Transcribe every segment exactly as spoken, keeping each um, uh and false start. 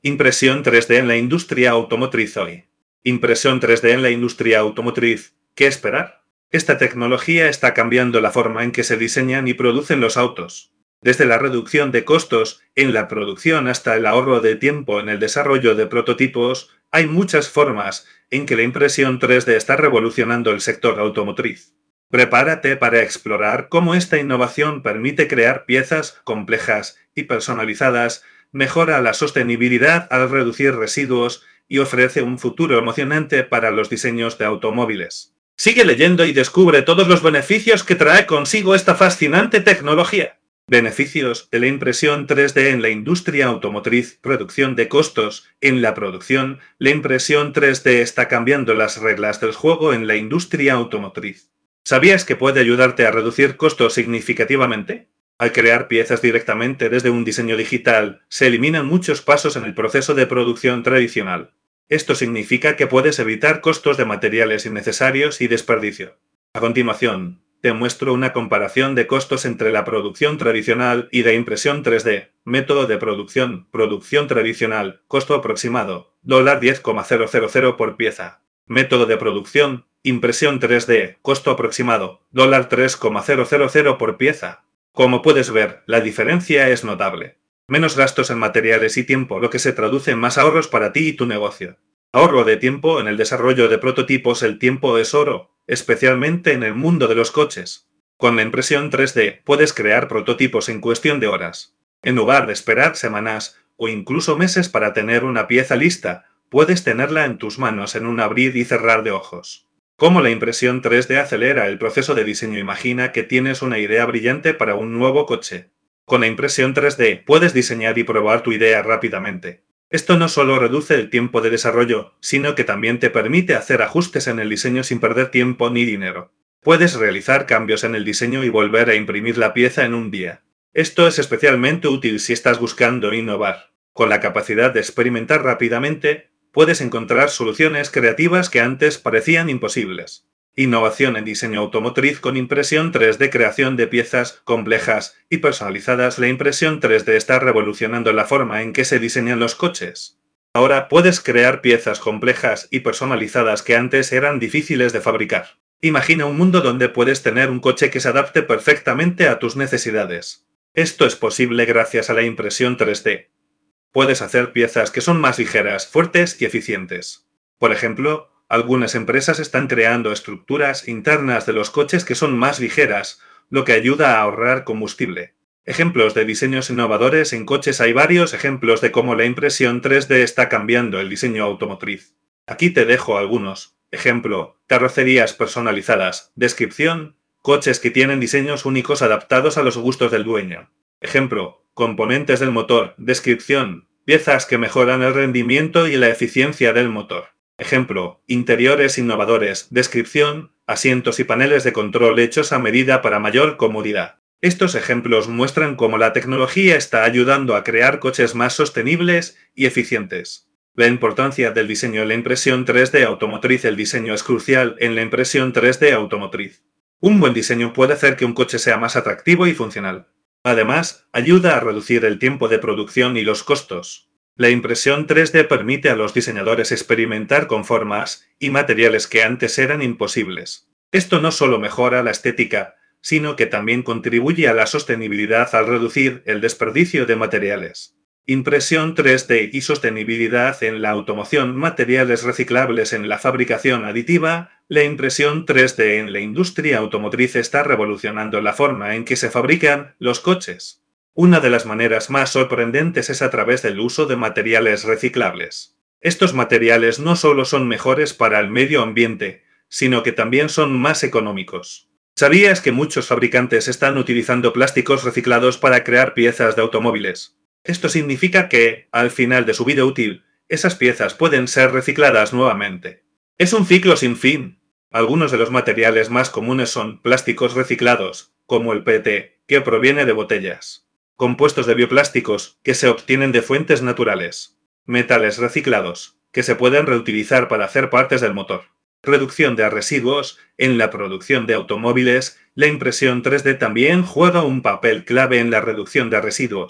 Impresión tres D en la industria automotriz hoy. Impresión tres D en la industria automotriz. ¿Qué esperar? Esta tecnología está cambiando la forma en que se diseñan y producen los autos. Desde la reducción de costos en la producción hasta el ahorro de tiempo en el desarrollo de prototipos, hay muchas formas en que la impresión tres D está revolucionando el sector automotriz. Prepárate para explorar cómo esta innovación permite crear piezas complejas y personalizadas, mejora la sostenibilidad al reducir residuos y ofrece un futuro emocionante para los diseños de automóviles. Sigue leyendo y descubre todos los beneficios que trae consigo esta fascinante tecnología. Beneficios de la impresión tres D en la industria automotriz. Reducción de costos en la producción. La impresión tres D está cambiando las reglas del juego en la industria automotriz. ¿Sabías que puede ayudarte a reducir costos significativamente? Al crear piezas directamente desde un diseño digital, se eliminan muchos pasos en el proceso de producción tradicional. Esto significa que puedes evitar costos de materiales innecesarios y desperdicio. A continuación, te muestro una comparación de costos entre la producción tradicional y la impresión tres D. Método de producción. Producción tradicional. Costo aproximado. diez coma cero cero cero por pieza. Método de producción. Impresión tres D. Costo aproximado. tres coma cero cero cero por pieza. Como puedes ver, la diferencia es notable. Menos gastos en materiales y tiempo, lo que se traduce en más ahorros para ti y tu negocio. Ahorro de tiempo en el desarrollo de prototipos. El tiempo es oro, especialmente en el mundo de los coches. Con la impresión tres D puedes crear prototipos en cuestión de horas. En lugar de esperar semanas o incluso meses para tener una pieza lista, puedes tenerla en tus manos en un abrir y cerrar de ojos. ¿Cómo la impresión tres D acelera el proceso de diseño? Imagina que tienes una idea brillante para un nuevo coche. Con la impresión tres D puedes diseñar y probar tu idea rápidamente. Esto no solo reduce el tiempo de desarrollo, sino que también te permite hacer ajustes en el diseño sin perder tiempo ni dinero. Puedes realizar cambios en el diseño y volver a imprimir la pieza en un día. Esto es especialmente útil si estás buscando innovar. Con la capacidad de experimentar rápidamente, puedes encontrar soluciones creativas que antes parecían imposibles. Innovación en diseño automotriz con impresión tres D. Creación de piezas complejas y personalizadas. La impresión tres D está revolucionando la forma en que se diseñan los coches. Ahora puedes crear piezas complejas y personalizadas que antes eran difíciles de fabricar. Imagina un mundo donde puedes tener un coche que se adapte perfectamente a tus necesidades. Esto es posible gracias a la impresión tres D. Puedes hacer piezas que son más ligeras, fuertes y eficientes. Por ejemplo, algunas empresas están creando estructuras internas de los coches que son más ligeras, lo que ayuda a ahorrar combustible. Ejemplos de diseños innovadores en coches. Hay varios ejemplos de cómo la impresión tres D está cambiando el diseño automotriz. Aquí te dejo algunos. Ejemplo, carrocerías personalizadas. Descripción, coches que tienen diseños únicos adaptados a los gustos del dueño. Ejemplo, componentes del motor. Descripción, piezas que mejoran el rendimiento y la eficiencia del motor. Ejemplo, interiores innovadores. Descripción, asientos y paneles de control hechos a medida para mayor comodidad. Estos ejemplos muestran cómo la tecnología está ayudando a crear coches más sostenibles y eficientes. La importancia del diseño en la impresión tres D automotriz. El diseño es crucial en la impresión tres D automotriz. Un buen diseño puede hacer que un coche sea más atractivo y funcional. Además, ayuda a reducir el tiempo de producción y los costos. La impresión tres D permite a los diseñadores experimentar con formas y materiales que antes eran imposibles. Esto no solo mejora la estética, sino que también contribuye a la sostenibilidad al reducir el desperdicio de materiales. Impresión tres D y sostenibilidad en la automoción. Materiales reciclables en la fabricación aditiva. La impresión tres D en la industria automotriz está revolucionando la forma en que se fabrican los coches. Una de las maneras más sorprendentes es a través del uso de materiales reciclables. Estos materiales no solo son mejores para el medio ambiente, sino que también son más económicos. ¿Sabías que muchos fabricantes están utilizando plásticos reciclados para crear piezas de automóviles? Esto significa que, al final de su vida útil, esas piezas pueden ser recicladas nuevamente. Es un ciclo sin fin. Algunos de los materiales más comunes son plásticos reciclados, como el P E T, que proviene de botellas. Compuestos de bioplásticos, que se obtienen de fuentes naturales. Metales reciclados, que se pueden reutilizar para hacer partes del motor. Reducción de residuos. En la producción de automóviles, la impresión tres D también juega un papel clave en la reducción de residuos.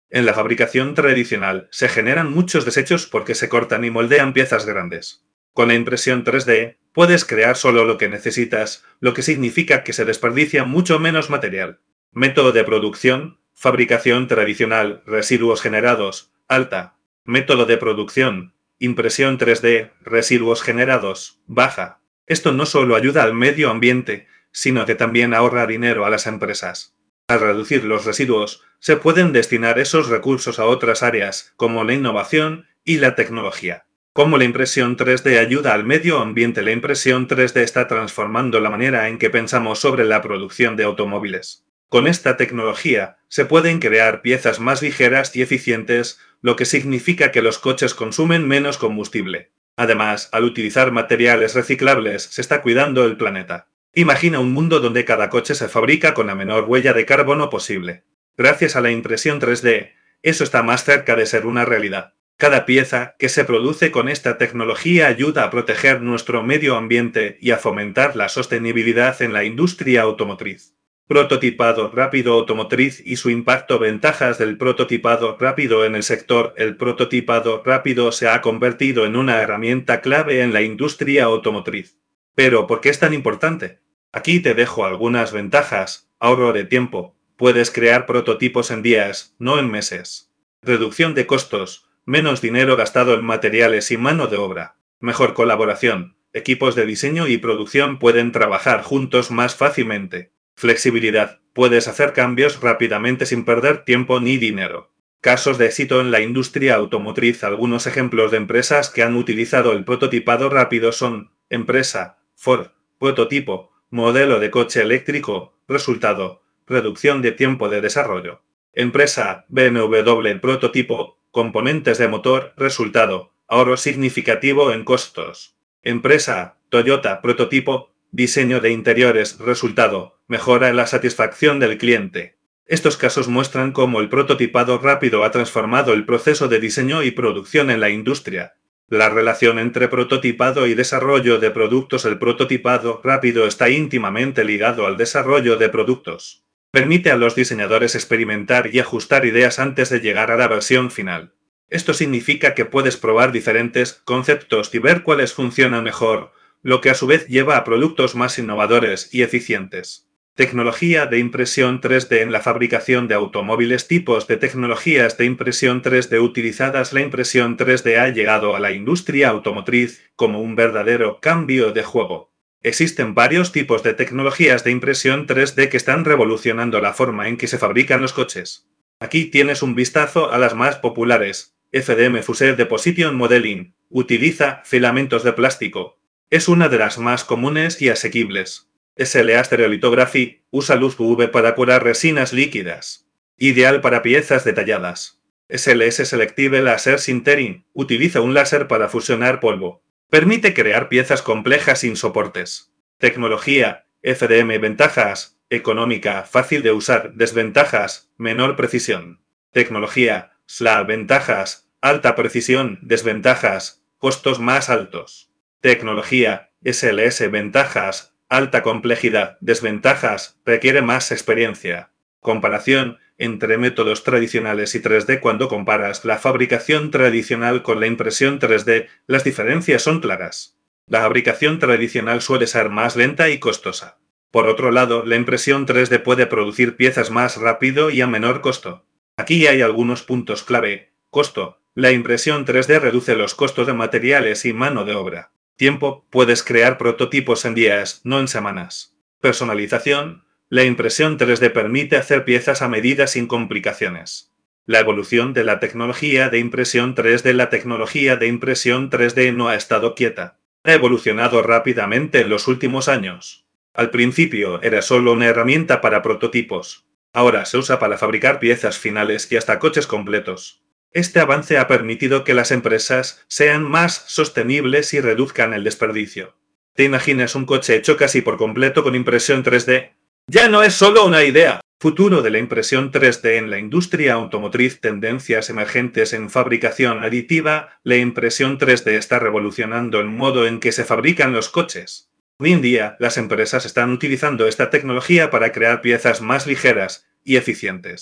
En la fabricación tradicional se generan muchos desechos porque se cortan y moldean piezas grandes. Con la impresión tres D, puedes crear solo lo que necesitas, lo que significa que se desperdicia mucho menos material. Método de producción: fabricación tradicional, residuos generados, alta. Método de producción: impresión tres D, residuos generados, baja. Esto no solo ayuda al medio ambiente, sino que también ahorra dinero a las empresas. Al reducir los residuos, se pueden destinar esos recursos a otras áreas, como la innovación y la tecnología. ¿Cómo la impresión tres D ayuda al medio ambiente? La impresión tres D está transformando la manera en que pensamos sobre la producción de automóviles. Con esta tecnología, se pueden crear piezas más ligeras y eficientes, lo que significa que los coches consumen menos combustible. Además, al utilizar materiales reciclables, se está cuidando el planeta. Imagina un mundo donde cada coche se fabrica con la menor huella de carbono posible. Gracias a la impresión tres D, eso está más cerca de ser una realidad. Cada pieza que se produce con esta tecnología ayuda a proteger nuestro medio ambiente y a fomentar la sostenibilidad en la industria automotriz. Prototipado rápido automotriz y su impacto. Ventajas del prototipado rápido en el sector. El prototipado rápido se ha convertido en una herramienta clave en la industria automotriz. Pero, ¿por qué es tan importante? Aquí te dejo algunas ventajas. Ahorro de tiempo. Puedes crear prototipos en días, no en meses. Reducción de costos. Menos dinero gastado en materiales y mano de obra. Mejor colaboración. Equipos de diseño y producción pueden trabajar juntos más fácilmente. Flexibilidad. Puedes hacer cambios rápidamente sin perder tiempo ni dinero. Casos de éxito en la industria automotriz. Algunos ejemplos de empresas que han utilizado el prototipado rápido son: empresa Ford, prototipo, modelo de coche eléctrico, resultado, reducción de tiempo de desarrollo. Empresa B M W, prototipo, componentes de motor, resultado, ahorro significativo en costos. Empresa Toyota, prototipo, diseño de interiores, resultado, mejora en la satisfacción del cliente. Estos casos muestran cómo el prototipado rápido ha transformado el proceso de diseño y producción en la industria. La relación entre prototipado y desarrollo de productos. El prototipado rápido está íntimamente ligado al desarrollo de productos. Permite a los diseñadores experimentar y ajustar ideas antes de llegar a la versión final. Esto significa que puedes probar diferentes conceptos y ver cuáles funcionan mejor, lo que a su vez lleva a productos más innovadores y eficientes. Tecnología de impresión tres D en la fabricación de automóviles. Tipos de tecnologías de impresión tres D utilizadas. La impresión tres D ha llegado a la industria automotriz como un verdadero cambio de juego. Existen varios tipos de tecnologías de impresión tres D que están revolucionando la forma en que se fabrican los coches. Aquí tienes un vistazo a las más populares. F D M Fusion Deposition Modeling. Utiliza filamentos de plástico. Es una de las más comunes y asequibles. S L A Stereolithography. Usa luz U V para curar resinas líquidas. Ideal para piezas detalladas. S L S Selective Laser Sintering. Utiliza un láser para fusionar polvo. Permite crear piezas complejas sin soportes. Tecnología F D M. Ventajas: económica, fácil de usar. Desventajas: menor precisión. Tecnología S L A. Ventajas: alta precisión. Desventajas: costos más altos. Tecnología S L S. Ventajas: alta complejidad. Desventajas: requiere más experiencia. Comparación entre métodos tradicionales y tres D. Cuando comparas la fabricación tradicional con la impresión tres D, las diferencias son claras. La fabricación tradicional suele ser más lenta y costosa. Por otro lado, la impresión tres D puede producir piezas más rápido y a menor costo. Aquí hay algunos puntos clave. Costo. La impresión tres D reduce los costos de materiales y mano de obra. Tiempo. Puedes crear prototipos en días, no en semanas. Personalización. La impresión tres D permite hacer piezas a medida sin complicaciones. La evolución de la tecnología de impresión tres D. La tecnología de impresión tres D no ha estado quieta. Ha evolucionado rápidamente en los últimos años. Al principio era solo una herramienta para prototipos. Ahora se usa para fabricar piezas finales y hasta coches completos. Este avance ha permitido que las empresas sean más sostenibles y reduzcan el desperdicio. ¿Te imaginas un coche hecho casi por completo con impresión tres D? Ya no es solo una idea. Futuro de la impresión tres D en la industria automotriz. Tendencias emergentes en fabricación aditiva. La impresión tres D está revolucionando el modo en que se fabrican los coches. Hoy en día, las empresas están utilizando esta tecnología para crear piezas más ligeras y eficientes.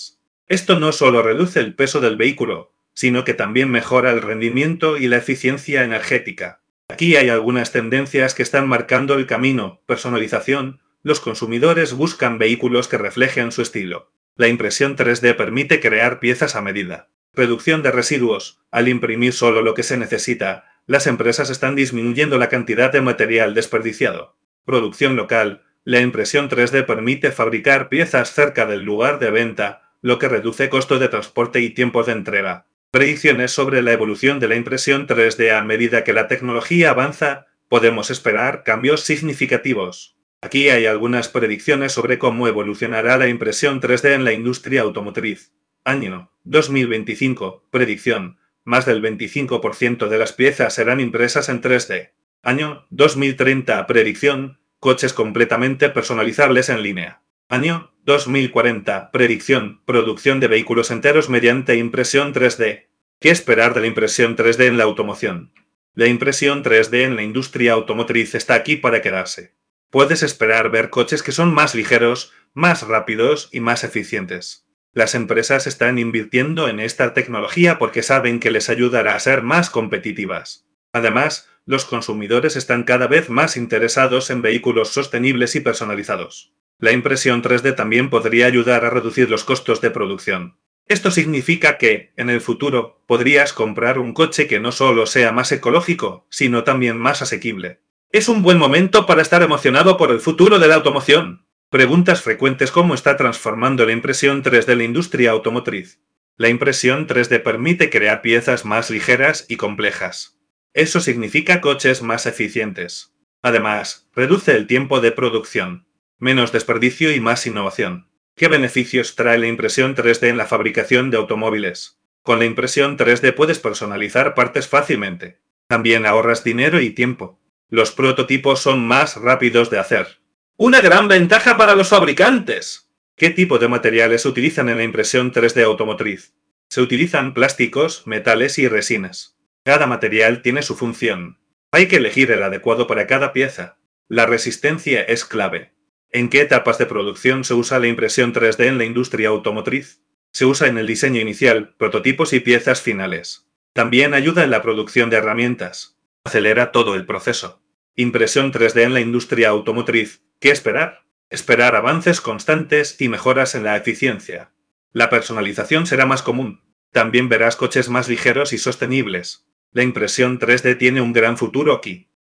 Esto no solo reduce el peso del vehículo, sino que también mejora el rendimiento y la eficiencia energética. Aquí hay algunas tendencias que están marcando el camino. Personalización. Los consumidores buscan vehículos que reflejen su estilo. La impresión tres D permite crear piezas a medida. Reducción de residuos. Al imprimir solo lo que se necesita, las empresas están disminuyendo la cantidad de material desperdiciado. Producción local. La impresión tres D permite fabricar piezas cerca del lugar de venta, lo que reduce costo de transporte y tiempo de entrega. Predicciones sobre la evolución de la impresión tres D. A medida que la tecnología avanza, podemos esperar cambios significativos. Aquí hay algunas predicciones sobre cómo evolucionará la impresión tres D en la industria automotriz. Año dos mil veinticinco. Predicción. Más del veinticinco por ciento de las piezas serán impresas en tres D. Año dos mil treinta. Predicción. Coches completamente personalizables en línea. Año dos mil cuarenta. Predicción. Producción de vehículos enteros mediante impresión tres D. ¿Qué esperar de la impresión tres D en la automoción? La impresión tres D en la industria automotriz está aquí para quedarse. Puedes esperar ver coches que son más ligeros, más rápidos y más eficientes. Las empresas están invirtiendo en esta tecnología porque saben que les ayudará a ser más competitivas. Además, los consumidores están cada vez más interesados en vehículos sostenibles y personalizados. La impresión tres D también podría ayudar a reducir los costos de producción. Esto significa que, en el futuro, podrías comprar un coche que no solo sea más ecológico, sino también más asequible. Es un buen momento para estar emocionado por el futuro de la automoción. Preguntas frecuentes: ¿cómo está transformando la impresión tres D la industria automotriz? La impresión tres D permite crear piezas más ligeras y complejas. Eso significa coches más eficientes. Además, reduce el tiempo de producción, menos desperdicio y más innovación. ¿Qué beneficios trae la impresión tres D en la fabricación de automóviles? Con la impresión tres D puedes personalizar partes fácilmente. También ahorras dinero y tiempo. Los prototipos son más rápidos de hacer. ¡Una gran ventaja para los fabricantes! ¿Qué tipo de materiales se utilizan en la impresión tres D automotriz? Se utilizan plásticos, metales y resinas. Cada material tiene su función. Hay que elegir el adecuado para cada pieza. La resistencia es clave. ¿En qué etapas de producción se usa la impresión tres D en la industria automotriz? Se usa en el diseño inicial, prototipos y piezas finales. También ayuda en la producción de herramientas. Acelera todo el proceso. Impresión tres D en la industria automotriz. ¿Qué esperar? Esperar avances constantes y mejoras en la eficiencia. La personalización será más común. También verás coches más ligeros y sostenibles. La impresión tres D tiene un gran futuro aquí.